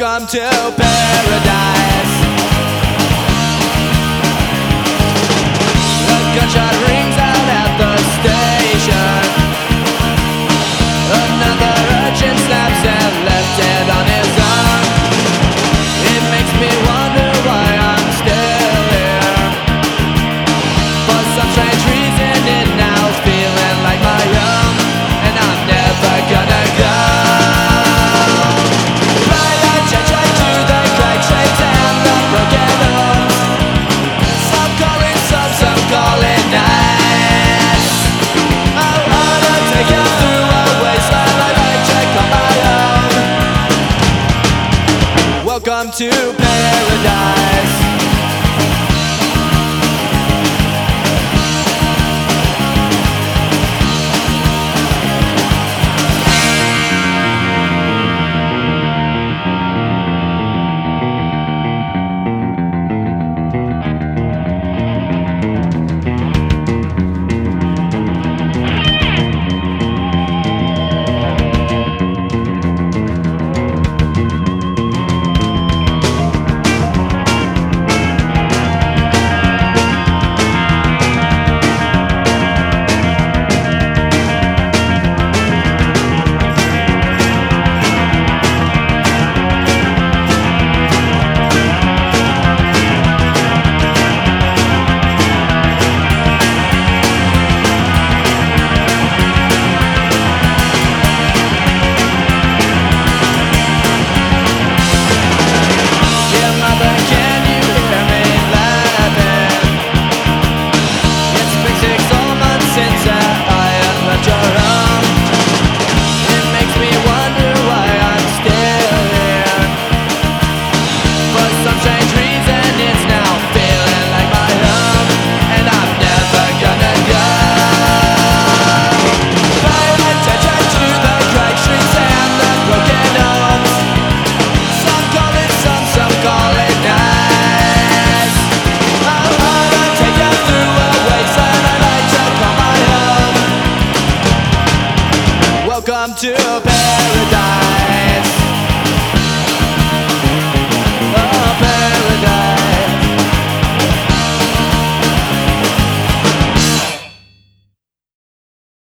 Welcome to paradise. A gunshot rings out at the station. Another urchin snaps and left dead on his arm. It makes me wonder why I'm still here. For some strange reason it now is feeling like my own, and I'm never gonna go. Welcome to paradise. Welcome to paradise.